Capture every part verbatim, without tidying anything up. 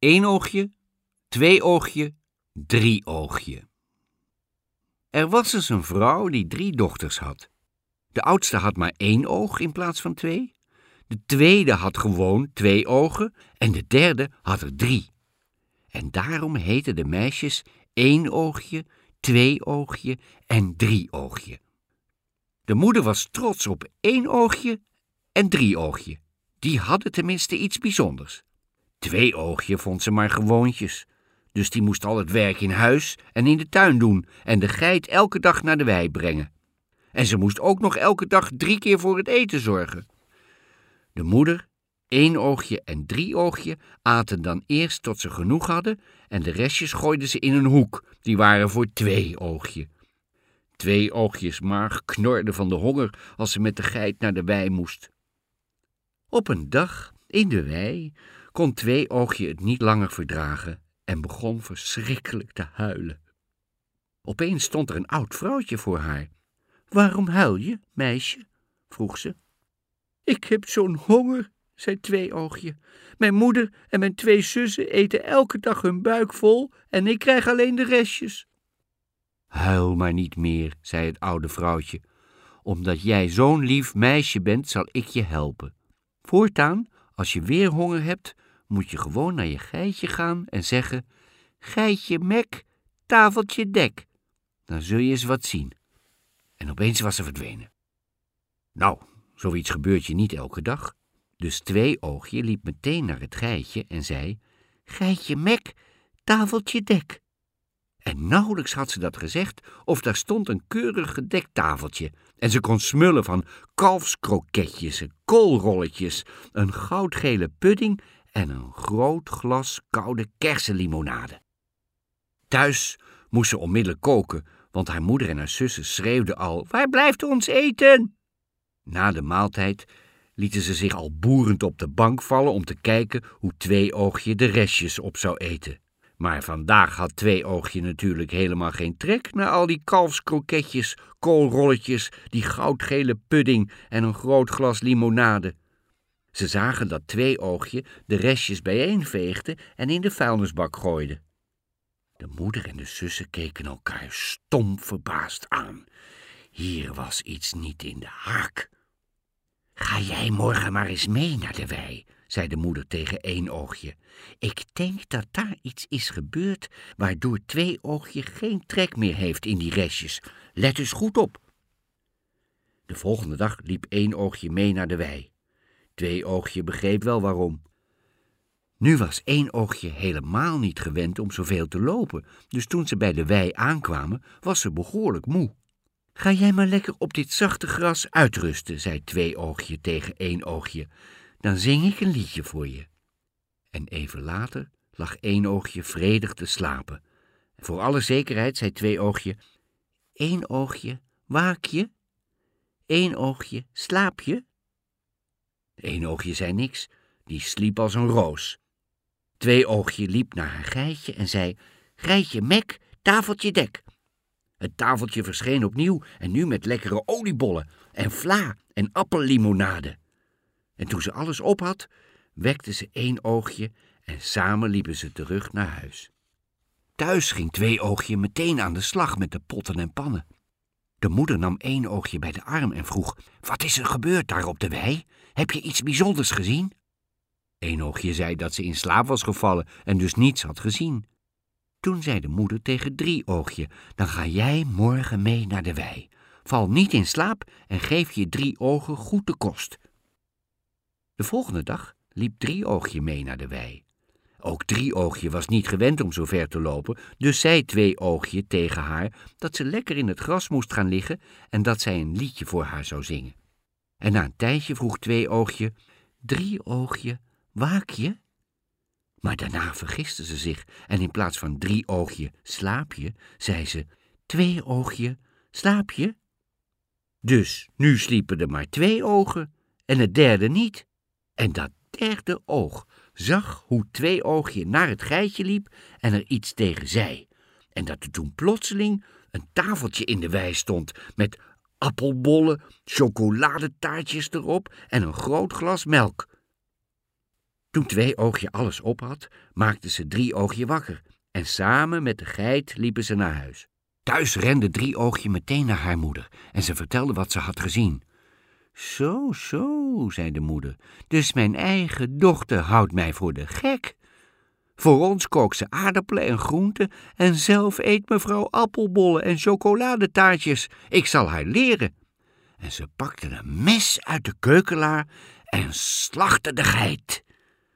één oogje, twee oogje, drie oogje. Er was eens een vrouw die drie dochters had. De oudste had maar één oog in plaats van twee. De tweede had gewoon twee ogen en de derde had er drie. En daarom heten de meisjes één oogje, twee oogje en drie oogje. De moeder was trots op één oogje en drie oogje. Die hadden tenminste iets bijzonders. Twee oogje vond ze maar gewoontjes. Dus die moest al het werk in huis en in de tuin doen en de geit elke dag naar de wei brengen. En ze moest ook nog elke dag drie keer voor het eten zorgen. De moeder, één oogje en drie oogje aten dan eerst tot ze genoeg hadden en de restjes gooiden ze in een hoek. Die waren voor twee oogje. Twee oogjes maag knorde van de honger als ze met de geit naar de wei moest. Op een dag in de wei kon twee oogje het niet langer verdragen en begon verschrikkelijk te huilen. Opeens stond er een oud vrouwtje voor haar. "Waarom huil je, meisje?" vroeg ze. "Ik heb zo'n honger," zei twee oogje. "Mijn moeder en mijn twee zussen eten elke dag hun buik vol en ik krijg alleen de restjes." "Huil maar niet meer," zei het oude vrouwtje. "Omdat jij zo'n lief meisje bent, zal ik je helpen. Voortaan, als je weer honger hebt, moet je gewoon naar je geitje gaan en zeggen: geitje mek, tafeltje dek. Dan zul je eens wat zien." En opeens was ze verdwenen. Nou, zoiets gebeurt je niet elke dag. Dus twee oogje liep meteen naar het geitje en zei: geitje mek, tafeltje dek. En nauwelijks had ze dat gezegd of daar stond een keurig gedekt tafeltje en ze kon smullen van kalfskroketjes, koolrolletjes, een goudgele pudding en een groot glas koude kersenlimonade. Thuis moest ze onmiddellijk koken, want haar moeder en haar zussen schreeuwden al: waar blijft ons eten? Na de maaltijd lieten ze zich al boerend op de bank vallen om te kijken hoe twee oogje de restjes op zou eten. Maar vandaag had twee oogje natuurlijk helemaal geen trek naar al die kalfskroketjes, koolrolletjes, die goudgele pudding en een groot glas limonade. Ze zagen dat twee oogje de restjes bijeenveegde en in de vuilnisbak gooide. De moeder en de zussen keken elkaar stom verbaasd aan. Hier was iets niet in de haak. "Ga jij morgen maar eens mee naar de wei," zei de moeder tegen één oogje. "Ik denk dat daar iets is gebeurd waardoor twee oogje geen trek meer heeft in die restjes. Let dus goed op." De volgende dag liep één oogje mee naar de wei. Twee oogje begreep wel waarom. Nu was één oogje helemaal niet gewend om zoveel te lopen, dus toen ze bij de wei aankwamen, was ze behoorlijk moe. "Ga jij maar lekker op dit zachte gras uitrusten," zei twee oogje tegen één oogje. "Dan zing ik een liedje voor je." En even later lag één oogje vredig te slapen. En voor alle zekerheid zei twee oogje: "Eén oogje, waak je? Eén oogje, slaap je?" Eén oogje zei niks, die sliep als een roos. Twee oogje liep naar haar geitje en zei: geitje mek, tafeltje dek. Het tafeltje verscheen opnieuw en nu met lekkere oliebollen en vla en appellimonade. En toen ze alles op had, wekte ze één oogje en samen liepen ze terug naar huis. Thuis ging twee oogje meteen aan de slag met de potten en pannen. De moeder nam één oogje bij de arm en vroeg: wat is er gebeurd daar op de wei? Heb je iets bijzonders gezien? Eén oogje zei dat ze in slaap was gevallen en dus niets had gezien. Toen zei de moeder tegen drie oogje: dan ga jij morgen mee naar de wei. Val niet in slaap en geef je drie ogen goed de kost. De volgende dag liep drie oogje mee naar de wei. Ook drie oogje was niet gewend om zo ver te lopen, dus zei twee oogje tegen haar dat ze lekker in het gras moest gaan liggen en dat zij een liedje voor haar zou zingen. En na een tijdje vroeg twee oogje: drie oogje, waak je? Maar daarna vergiste ze zich en in plaats van drie oogje, slaap je, zei ze: twee oogje, slaap je? Dus nu sliepen er maar twee ogen en het derde niet. En dat derde oog zag hoe twee oogje naar het geitje liep en er iets tegen zei. En dat er toen plotseling een tafeltje in de wei stond met appelbollen, chocoladetaartjes erop en een groot glas melk. Toen Tweeoogje alles op had, maakten ze Drieoogje wakker en samen met de geit liepen ze naar huis. Thuis rende Drieoogje meteen naar haar moeder en ze vertelde wat ze had gezien. Zo, zo, zei de moeder, dus mijn eigen dochter houdt mij voor de gek. Voor ons kookt ze aardappelen en groenten en zelf eet mevrouw appelbollen en chocoladetaartjes. Ik zal haar leren. En ze pakte een mes uit de keukenlaar en slachtte de geit.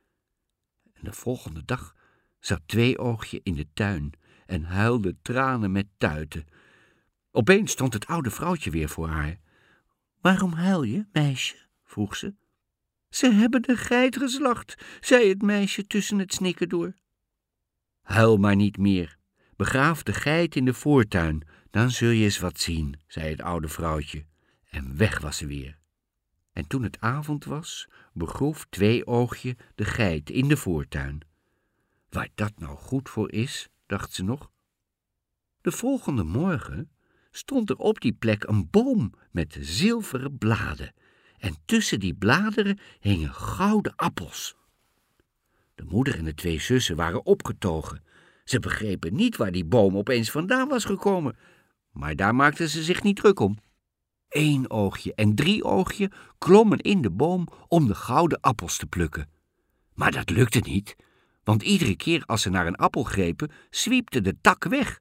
En de volgende dag zat Tweeoogje in de tuin en huilde tranen met tuiten. Opeens stond het oude vrouwtje weer voor haar. Waarom huil je, meisje? Vroeg ze. Ze hebben de geit geslacht, zei het meisje tussen het snikken door. Huil maar niet meer. Begraaf de geit in de voortuin, dan zul je eens wat zien, zei het oude vrouwtje. En weg was ze weer. En toen het avond was, begroef Tweeoogje de geit in de voortuin. Waar dat nou goed voor is, dacht ze nog. De volgende morgen stond er op die plek een boom met zilveren bladen. En tussen die bladeren hingen gouden appels. De moeder en de twee zussen waren opgetogen. Ze begrepen niet waar die boom opeens vandaan was gekomen, maar daar maakten ze zich niet druk om. Eenoogje en Drieoogje klommen in de boom om de gouden appels te plukken. Maar dat lukte niet, want iedere keer als ze naar een appel grepen, zwiepte de tak weg.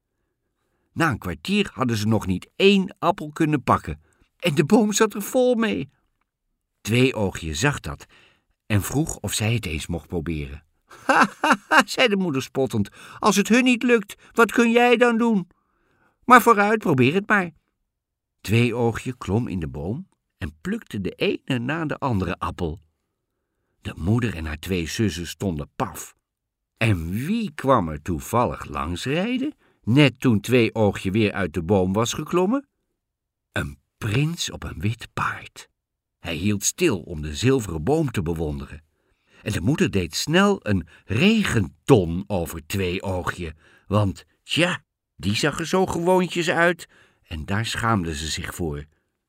Na een kwartier hadden ze nog niet één appel kunnen pakken en de boom zat er vol mee. Tweeoogje zag dat en vroeg of zij het eens mocht proberen. Ha, ha, ha, zei de moeder spottend, als het hun niet lukt, wat kun jij dan doen? Maar vooruit, probeer het maar. Tweeoogje klom in de boom en plukte de ene na de andere appel. De moeder en haar twee zussen stonden paf. En wie kwam er toevallig langsrijden, net toen Tweeoogje weer uit de boom was geklommen? Een prins op een wit paard. Hij hield stil om de zilveren boom te bewonderen. En de moeder deed snel een regenton over Tweeoogje, want, tja, die zag er zo gewoontjes uit en daar schaamde ze zich voor.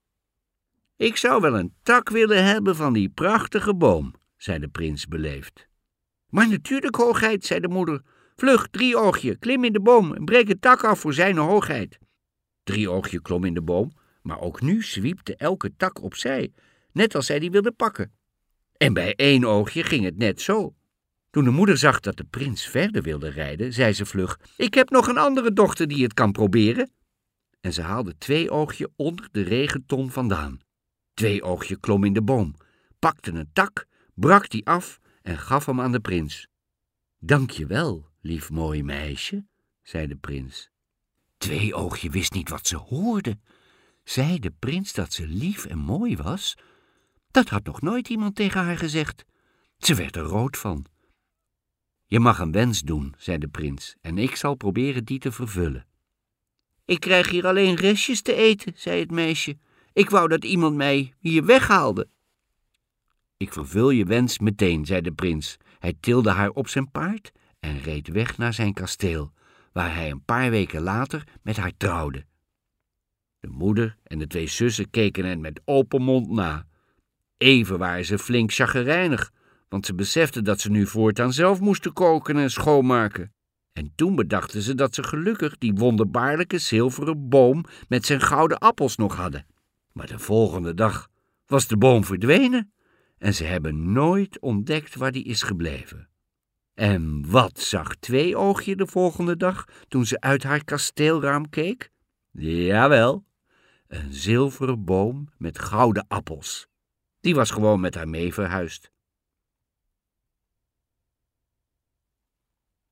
Ik zou wel een tak willen hebben van die prachtige boom, zei de prins beleefd. Maar natuurlijk, hoogheid, zei de moeder. Vlug, Drieoogje, klim in de boom en breek het tak af voor zijn hoogheid. Drieoogje klom in de boom, maar ook nu zwiepte elke tak opzij, net als zij die wilde pakken. En bij Eenoogje ging het net zo. Toen de moeder zag dat de prins verder wilde rijden, zei ze vlug, ik heb nog een andere dochter die het kan proberen. En ze haalde Tweeoogje onder de regenton vandaan. Tweeoogje klom in de boom, pakte een tak, brak die af en gaf hem aan de prins. Dank je wel, lief mooi meisje, zei de prins. Tweeoogje wist niet wat ze hoorde. Zei de prins dat ze lief en mooi was? Dat had nog nooit iemand tegen haar gezegd. Ze werd er rood van. Je mag een wens doen, zei de prins, en ik zal proberen die te vervullen. Ik krijg hier alleen restjes te eten, zei het meisje. Ik wou dat iemand mij hier weghaalde. Ik vervul je wens meteen, zei de prins. Hij tilde haar op zijn paard en reed weg naar zijn kasteel, waar hij een paar weken later met haar trouwde. De moeder en de twee zussen keken hen met open mond na. Even waren ze flink chagrijnig, want ze beseften dat ze nu voortaan zelf moesten koken en schoonmaken. En toen bedachten ze dat ze gelukkig die wonderbaarlijke zilveren boom met zijn gouden appels nog hadden. Maar de volgende dag was de boom verdwenen en ze hebben nooit ontdekt waar die is gebleven. En wat zag Tweeoogje de volgende dag toen ze uit haar kasteelraam keek? Jawel, een zilveren boom met gouden appels. Die was gewoon met haar mee verhuisd.